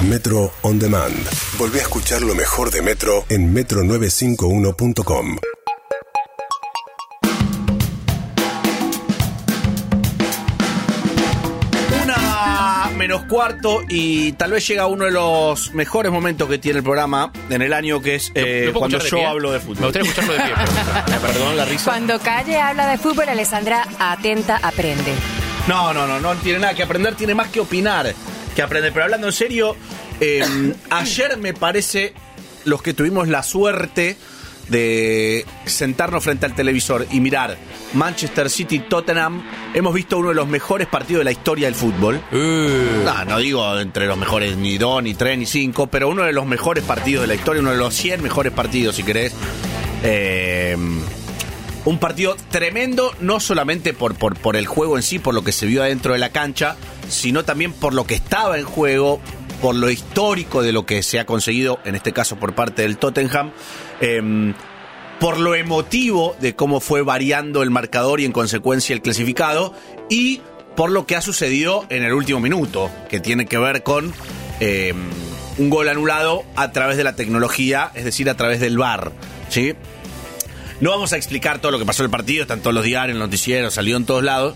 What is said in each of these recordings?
Metro On Demand. Volví a escuchar lo mejor de Metro en metro951.com. 1:45 y tal vez llega uno de los mejores momentos que tiene el programa en el año, que es cuando yo hablo de fútbol. Me gustaría escucharlo de pie. Perdón la risa. Cuando Calle habla de fútbol, Alessandra atenta aprende. No tiene nada que aprender, tiene más que opinar que aprender. Pero hablando en serio, ayer me parece, los que tuvimos la suerte de sentarnos frente al televisor y mirar Manchester City-Tottenham, hemos visto uno de los mejores partidos de la historia del fútbol. No digo entre los mejores ni 2, ni 3, ni 5, pero uno de los mejores partidos de la historia, uno de los 100 mejores partidos, si querés. Un partido tremendo, no solamente por el juego en sí, por lo que se vio adentro de la cancha, sino también por lo que estaba en juego, por lo histórico de lo que se ha conseguido, en este caso por parte del Tottenham, por lo emotivo de cómo fue variando el marcador y en consecuencia el clasificado, y por lo que ha sucedido en el último minuto, que tiene que ver con un gol anulado a través de la tecnología, es decir, a través del VAR, ¿sí? No vamos a explicar todo lo que pasó en el partido, están todos los diarios, en los noticieros, salió en todos lados,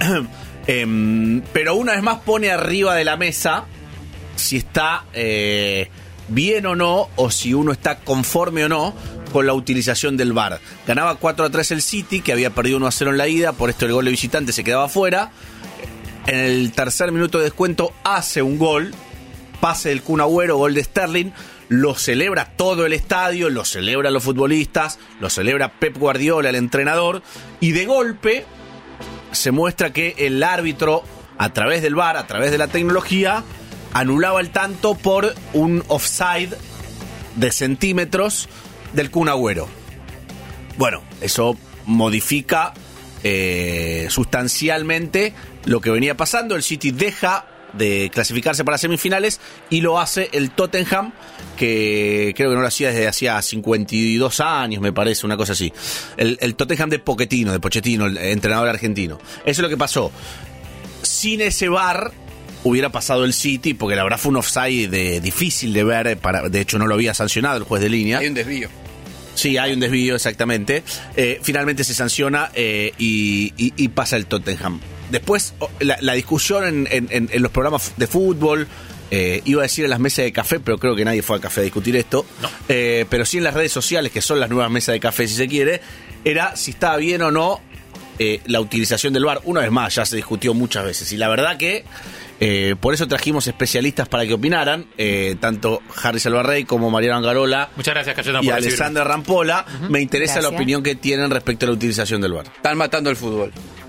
pero una vez más pone arriba de la mesa si está bien o no, o si uno está conforme o no con la utilización del VAR. Ganaba 4-3 el City, que había perdido 1-0 en la ida, por esto el gol de visitante se quedaba fuera. En el tercer minuto de descuento hace un gol, pase del Kun Agüero, gol de Sterling, lo celebra todo el estadio, lo celebran los futbolistas, lo celebra Pep Guardiola, el entrenador, y de golpe se muestra que el árbitro, a través del VAR, a través de la tecnología, anulaba el tanto por un offside de centímetros del Kun Agüero. Bueno, eso modifica sustancialmente lo que venía pasando. El City deja de clasificarse para semifinales y lo hace el Tottenham, que creo que no lo hacía desde hacía 52 años, me parece, una cosa así. El Tottenham de Pochettino, el entrenador argentino. Eso es lo que pasó. Sin ese VAR hubiera pasado el City, porque la verdad fue un offside difícil de ver, de hecho no lo había sancionado el juez de línea. Hay un desvío. Sí, hay un desvío, exactamente. Finalmente se sanciona y pasa el Tottenham. Después, la discusión en los programas de fútbol, iba a decir en las mesas de café, pero creo que nadie fue al café a discutir esto, no. Pero sí en las redes sociales, que son las nuevas mesas de café, si se quiere, era si estaba bien o no la utilización del VAR. Una vez más, ya se discutió muchas veces, y la verdad que por eso trajimos especialistas para que opinaran, tanto Harry Salvarrey como Mariano Angarola. Muchas gracias, Cayetano, y por Alessandra Rampola. Me interesa Gracias. la opinión que tienen respecto a la utilización del VAR. Están matando el fútbol.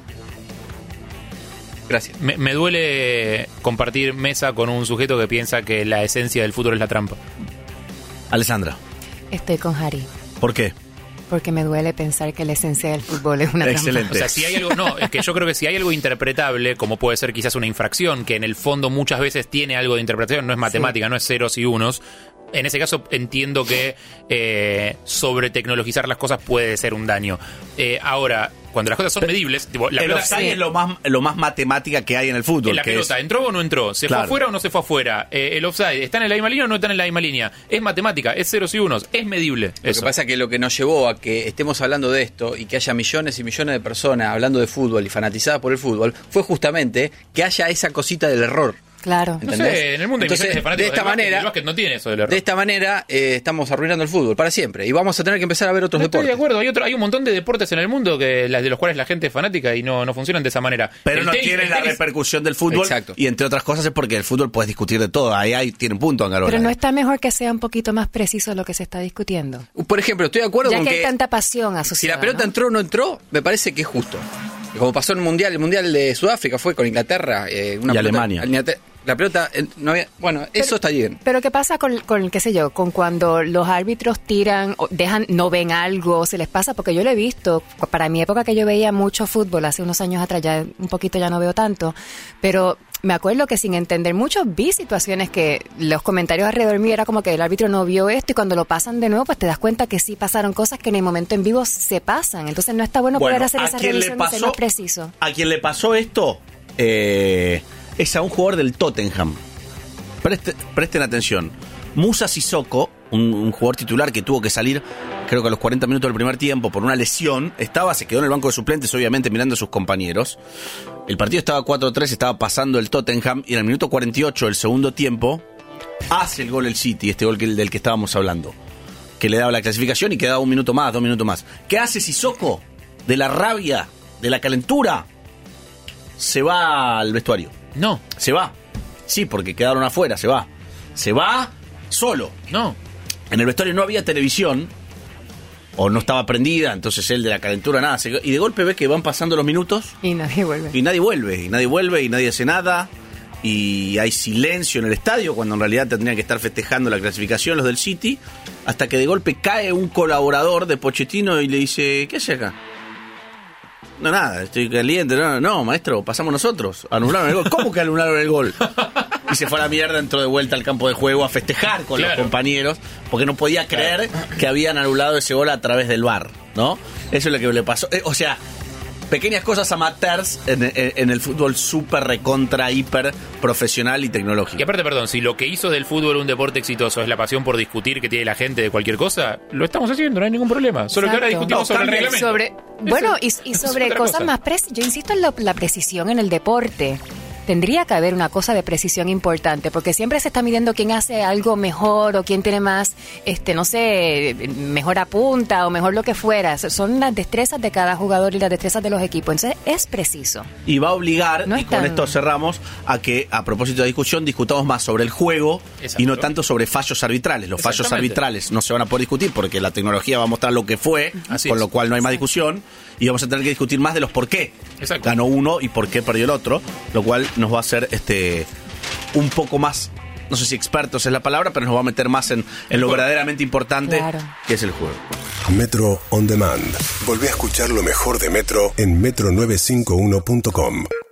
Gracias. Me duele compartir mesa con un sujeto que piensa que la esencia del fútbol es la trampa. Alessandra, Estoy con Harry, ¿por qué? porque me duele pensar que la esencia del fútbol es una Excelente. O sea, si hay algo, no, es que yo creo que si hay algo interpretable, como puede ser quizás una infracción, que en el fondo muchas veces tiene algo de interpretación, no es matemática, no es ceros y unos. En ese caso entiendo que sobretecnologizar las cosas puede ser un daño. Ahora, cuando las cosas son medibles, tipo, la El pelota, offside es lo más matemática que hay en el fútbol. la que pelota, es, ¿entró o no entró? ¿Se Claro. fue afuera o no se fue afuera? El offside, ¿están en la misma línea o no están en la misma línea? Es matemática, es ceros y unos, es medible. Lo que pasa es que lo que nos llevó a que estemos hablando de esto y que haya millones y millones de personas hablando de fútbol y fanatizadas por el fútbol fue justamente que haya esa cosita del error. Claro. No ¿Entendés? sé, en el mundo hay Entonces, millones de fanáticos de esta del básquet, manera- el básquet no tiene eso del error. De esta manera estamos arruinando el fútbol para siempre y vamos a tener que empezar a ver otros No estoy deportes. de acuerdo, hay un montón de deportes en el mundo de los cuales la gente es fanática y no funcionan de esa manera. pero El no tenis- tiene el la tenis- repercusión del fútbol. Exacto. Y entre otras cosas es porque el fútbol puedes discutir de todo. Ahí tienen punto, Angarola. Pero no está mejor que sea un poquito más preciso lo que se está discutiendo. Por ejemplo, estoy de acuerdo Ya con que que hay tanta pasión si asociada. la pelota ¿no? entró o no entró, me parece que es justo. Como pasó en el mundial de Sudáfrica fue con Inglaterra, Y Alemania. La pelota no había, bueno, eso está bien. Pero ¿qué pasa con qué sé yo, con cuando los árbitros tiran, o no ven algo, se les pasa? Porque yo lo he visto, para mi época que yo veía mucho fútbol, hace unos años atrás, ya un poquito ya no veo tanto, pero me acuerdo que sin entender mucho vi situaciones que los comentarios alrededor mío era como que el árbitro no vio esto y cuando lo pasan de nuevo pues te das cuenta que sí pasaron cosas que en el momento en vivo se pasan. Entonces no está bueno poder hacer ¿a esa quién le revisión y ser pasó? más preciso. A quien le pasó esto es a un jugador del Tottenham. Presten atención. Musa Sissoko, un jugador titular que tuvo que salir, creo que a los 40 minutos del primer tiempo por una lesión, se quedó en el banco de suplentes, obviamente mirando a sus compañeros. El partido estaba 4-3, estaba pasando el Tottenham, y en el minuto 48 del segundo tiempo hace el gol el City, este gol del que estábamos hablando, que le daba la clasificación y quedaba 1 minuto más, 2 minutos más. ¿Qué hace Sissoko? De la rabia, de la calentura, se va al vestuario. No. Se va. Sí, porque quedaron afuera, se va. Se va solo. No. En el vestuario no había televisión, o no estaba prendida, entonces él de la calentura nada. Y de golpe ve que van pasando los minutos. Y nadie vuelve. Y nadie vuelve, y nadie hace nada. Y hay silencio en el estadio, cuando en realidad tendrían que estar festejando la clasificación los del City, hasta que de golpe cae un colaborador de Pochettino y le dice, ¿qué hace acá? No, nada, estoy caliente. No, maestro, pasamos nosotros. Anularon el gol. ¿Cómo que anularon el gol? Y se fue a la mierda, entró de vuelta al campo de juego a festejar con los compañeños, porque no podía creer que habían anulado ese gol a través del VAR, ¿no? Eso es lo que le pasó. O sea, pequeñas cosas amateurs en el fútbol súper recontra, hiper profesional y tecnológico. Y aparte, perdón, si lo que hizo del fútbol un deporte exitoso es la pasión por discutir que tiene la gente de cualquier cosa, lo estamos haciendo, no hay ningún problema. Solo que ahora discutimos sobre el reglamento. Y sobre cosas más yo insisto en la precisión en el deporte. Tendría que haber una cosa de precisión importante, porque siempre se está midiendo quién hace algo mejor o quién tiene más, no sé, mejor apunta o mejor lo que fuera. Son las destrezas de cada jugador y las destrezas de los equipos. Entonces es preciso. Y va a obligar, y con esto cerramos, a que, a propósito de discusión, discutamos más sobre el juego. Exacto. Y no tanto sobre fallos arbitrales. Los fallos arbitrales no se van a poder discutir porque la tecnología va a mostrar lo que fue, con lo cual no hay más discusión. Y vamos a tener que discutir más de los por qué ganó uno y por qué perdió el otro, lo cual nos va a hacer un poco más, no sé si expertos es la palabra, pero nos va a meter más en lo verdaderamente importante, que es el juego. Metro On Demand. Volví a escuchar lo mejor de Metro en metro951.com.